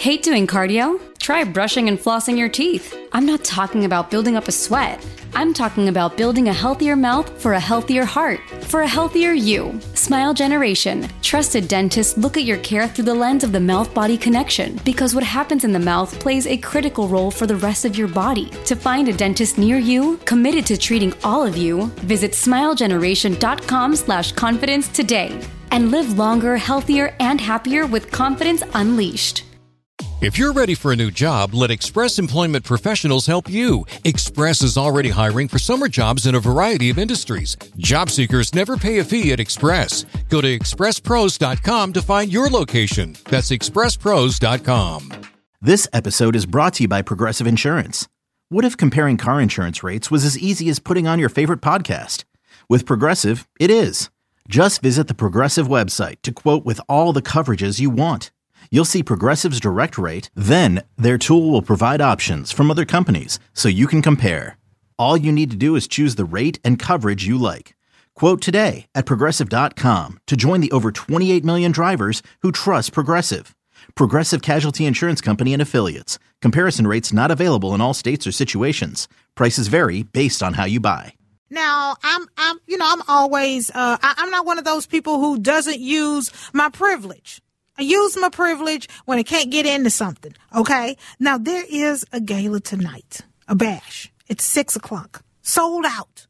Hate doing cardio? Try brushing and flossing your teeth. I'm not talking about building up a sweat. I'm talking about building a healthier mouth for a healthier heart, for a healthier you. Smile Generation. Trusted dentists look at your care through the lens of the mouth-body connection, because what happens in the mouth plays a critical role for the rest of your body. To find a dentist near you, committed to treating all of you, visit smilegeneration.com/confidence today and live longer, healthier, and happier with confidence unleashed. If you're ready for a new job, let Express Employment Professionals help you. Express is already hiring for summer jobs in a variety of industries. Job seekers never pay a fee at Express. Go to expresspros.com to find your location. That's expresspros.com. This episode is brought to you by Progressive Insurance. What if comparing car insurance rates was as easy as putting on your favorite podcast? With Progressive, it is. Just visit the Progressive website to quote with all the coverages you want. You'll see Progressive's direct rate, then their tool will provide options from other companies so you can compare. All you need to do is choose the rate and coverage you like. Quote today at Progressive.com to join the over 28 million drivers who trust Progressive. Progressive Casualty Insurance Company and Affiliates. Comparison rates not available in all states or situations. Prices vary based on how you buy. Now, I'm always, I'm not one of those people who doesn't use my privilege. I use my privilege when I can't get into something, okay? Now, there is a gala tonight, a bash. It's 6:00, sold out.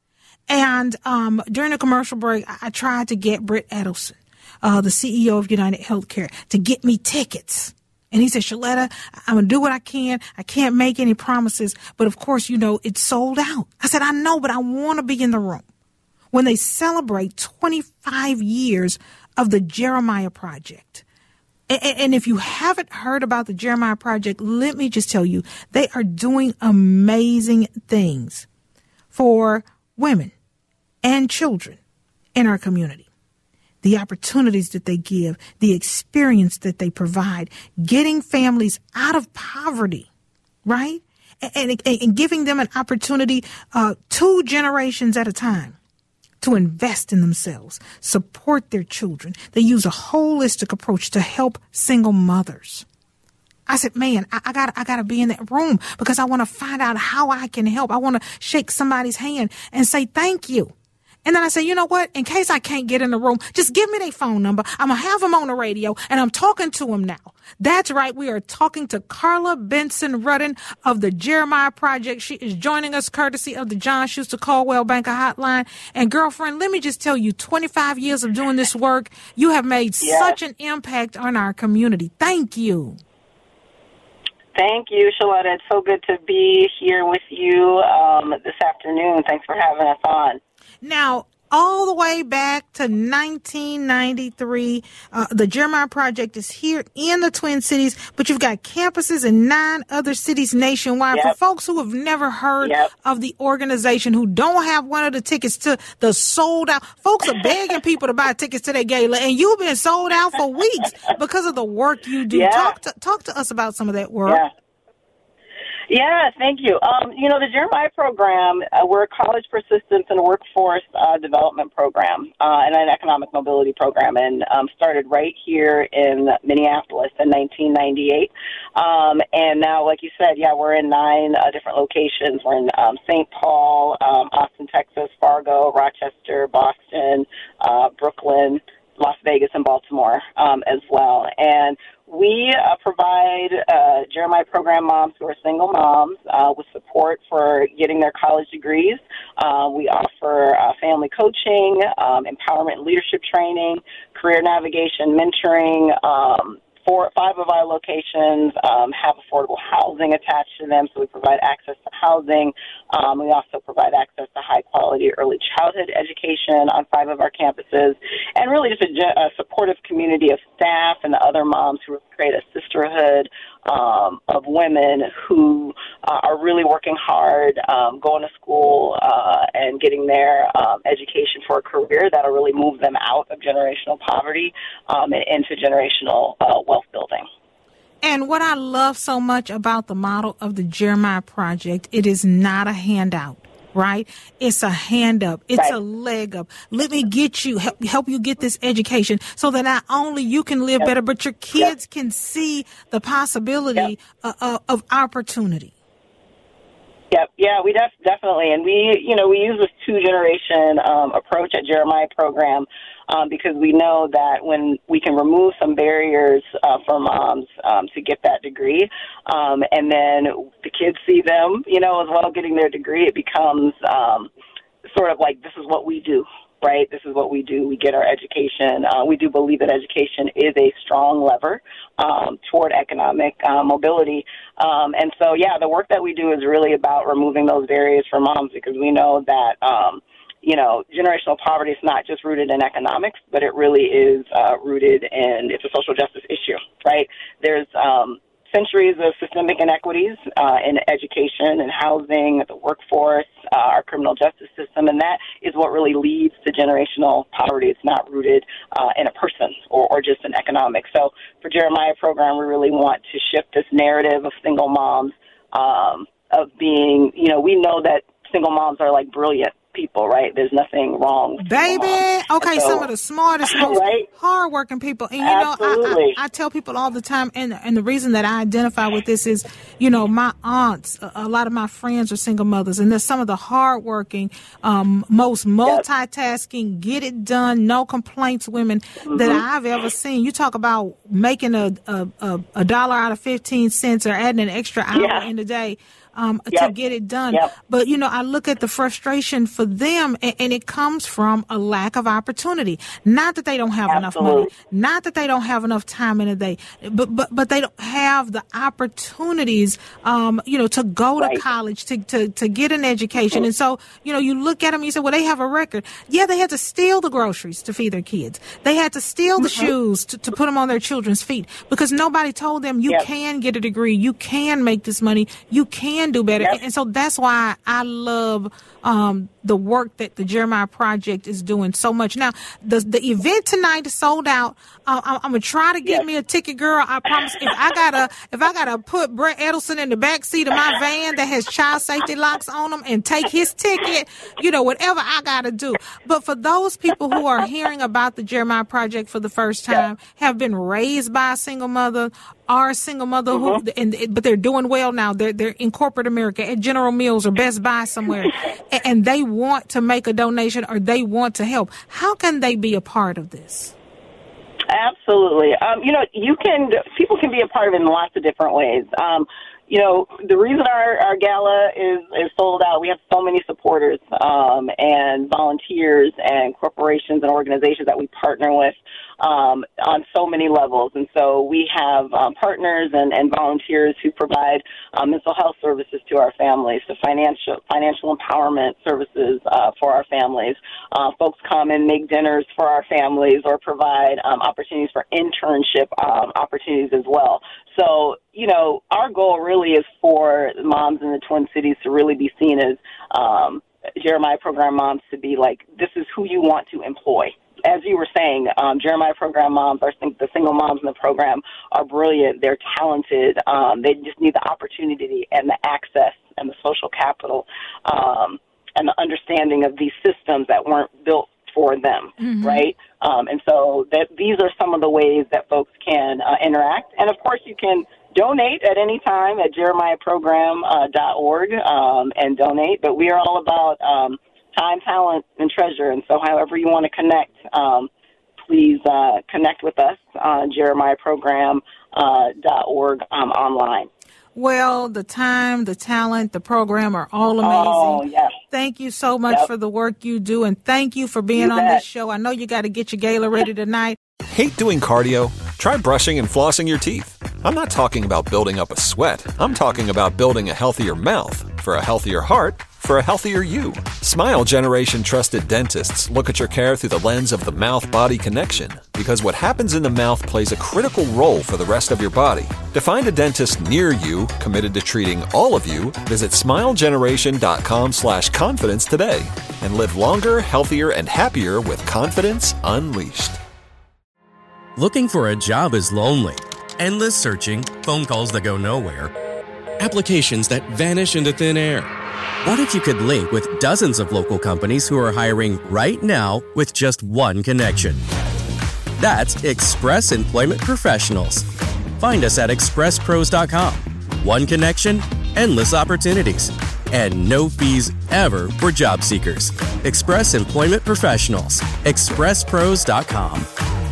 And during the commercial break, I tried to get Britt Edelson, the CEO of United Healthcare, to get me tickets. And he said, Shaletta, I'm going to do what I can. I can't make any promises. But, of course, it's sold out. I said, I know, but I want to be in the room when they celebrate 25 years of the Jeremiah Project. And if you haven't heard about the Jeremiah Project, let me just tell you, they are doing amazing things for women and children in our community. The opportunities that they give, the experience that they provide, getting families out of poverty, right? And giving them an opportunity 2 generations at a time to invest in themselves, support their children. They use a holistic approach to help single mothers. I said, man, I gotta be in that room because I want to find out how I can help. I want to shake somebody's hand and say thank you. And then I said, you know what? In case I can't get in the room, just give me their phone number. I'm going to have them on the radio, and I'm talking to them now. That's right. We are talking to Carla Benson Rudden of the Jeremiah Project. She is joining us courtesy of the John Schuster Caldwell Banker Hotline. And girlfriend, let me just tell you, 25 years of doing this work, you have made such an impact on our community. Thank you. Thank you, Shaletta. It's so good to be here with you this afternoon. Thanks for having us on. Now, all the way back to 1993, the Jeremiah Project is here in the Twin Cities, but you've got campuses in 9 other cities nationwide. For folks who have never heard of the organization, who don't have one of the tickets to the sold out, folks are begging people to buy tickets to their gala, and you've been sold out for weeks because of the work you do. Talk to us about some of that work. Yeah, thank you. The Jeremiah program, we're a college persistence and workforce development program and an economic mobility program, and started right here in Minneapolis in 1998. And now, like you said, we're in 9 different locations. We're in St. Paul, Austin, Texas, Fargo, Rochester, Boston, Brooklyn, Las Vegas, and Baltimore as well. And we provide Jeremiah program moms who are single moms with support for getting their college degrees. We offer family coaching, empowerment and leadership training, career navigation, mentoring. 5 of our locations have affordable housing attached to them, so we provide access to housing. We also provide access to high-quality early childhood education on 5 of our campuses, and really just a supportive community of staff and the other moms who create a sisterhood of women who are really working hard, going to school, and getting their education for a career that'll really move them out of generational poverty and into generational wealth building. And what I love so much about the model of the Jeremiah Project, it is not a handout. right? It's a hand up. It's right. a leg up. Let me get you, help you get this education so that not only you can live yep. better, but your kids yep. can see the possibility of opportunity. Yep. Yeah, we definitely. And we use this 2-generation approach at Jeremiah Program because we know that when we can remove some barriers for moms to get that degree, and then the kids see them, as well getting their degree, it becomes sort of like, this is what we do. Right? This is what we do. We get our education. We do believe that education is a strong lever toward economic mobility. And so, the work that we do is really about removing those barriers for moms because we know that, generational poverty is not just rooted in economics, but it really is rooted in, it's a social justice issue, right? There's centuries of systemic inequities in education and housing, the workforce, our criminal justice system, and that is what really leads to generational poverty. It's not rooted in a person or just in economics. So for Jeremiah Program, we really want to shift this narrative of single moms of being, we know that single moms are like brilliant people, right? There's nothing wrong with baby. Okay, so, some of the smartest, most right? hardworking people. And I tell people all the time, and the reason that I identify with this is, my aunts, a lot of my friends are single mothers, and they're some of the hardworking, most multitasking, get it done, no complaints women that I've ever seen. You talk about making a dollar out of 15 cents or adding an extra hour in the day. To get it done. But, I look at the frustration for them, and it comes from a lack of opportunity. Not that they don't have enough money, not that they don't have enough time in a day, but they don't have the opportunities, to go to college, to get an education. And so, you look at them, you say, well, they have a record. Yeah, they had to steal the groceries to feed their kids. They had to steal the shoes to put them on their children's feet because nobody told them you can get a degree, you can make this money, you can do better. And so that's why I love the work that the Jeremiah Project is doing so much. Now, the event tonight is sold out. I'm gonna try to get me a ticket, girl. I promise. If I gotta put Brett Edelson in the back seat of my van that has child safety locks on them and take his ticket, whatever I gotta do. But for those people who are hearing about the Jeremiah Project for the first time, have been raised by a single mother, are a single mother but they're doing well now. They're in corporate America at General Mills or Best Buy somewhere, and they want to make a donation or they want to help. How can they be a part of this? Absolutely. People can be a part of it in lots of different ways. The reason our gala is sold out, we have so many supporters and volunteers and corporations and organizations that we partner with on so many levels. And so we have partners and volunteers who provide mental health services to our families, so financial empowerment services for our families. Folks come and make dinners for our families or provide opportunities for internship opportunities as well. So, our goal really is for moms in the Twin Cities to really be seen as Jeremiah Program moms, to be like, this is who you want to employ. As you were saying, Jeremiah Program moms, the single moms in the program are brilliant. They're talented. They just need the opportunity and the access and the social capital and the understanding of these systems that weren't built for them, right? And so these are some of the ways that folks can interact. And, of course, you can donate at any time at jeremiahprogram.org and donate. But we are all about time, talent, and treasure. And so however you want to connect, please connect with us on jeremiahprogram.org online. Well, the time, the talent, the program are all amazing. Oh, yes. Thank you so much for the work you do, and thank you for being on this show. I know you got to get your gala ready tonight. Hate doing cardio? Try brushing and flossing your teeth. I'm not talking about building up a sweat. I'm talking about building a healthier mouth for a healthier heart for a healthier you. Smile Generation trusted dentists look at your care through the lens of the mouth-body connection, because what happens in the mouth plays a critical role for the rest of your body. To find a dentist near you committed to treating all of you, visit smilegeneration.com/confidence today and live longer, healthier, and happier with confidence unleashed. Looking for a job is lonely. Endless searching, phone calls that go nowhere, applications that vanish into thin air. What if you could link with dozens of local companies who are hiring right now with just one connection? That's Express Employment Professionals. Find us at expresspros.com. One connection, endless opportunities, and no fees ever for job seekers. Express Employment Professionals. expresspros.com.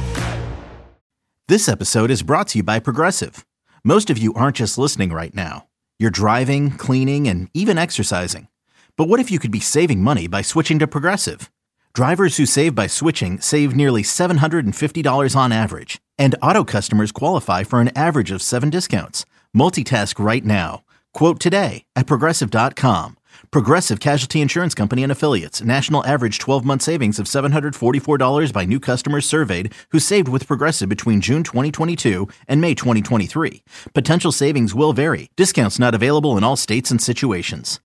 This episode is brought to you by Progressive. Most of you aren't just listening right now. You're driving, cleaning, and even exercising. But what if you could be saving money by switching to Progressive? Drivers who save by switching save nearly $750 on average. And auto customers qualify for an average of 7 discounts. Multitask right now. Quote today at Progressive.com. Progressive Casualty Insurance Company and Affiliates. National average 12-month savings of $744 by new customers surveyed who saved with Progressive between June 2022 and May 2023. Potential savings will vary. Discounts not available in all states and situations.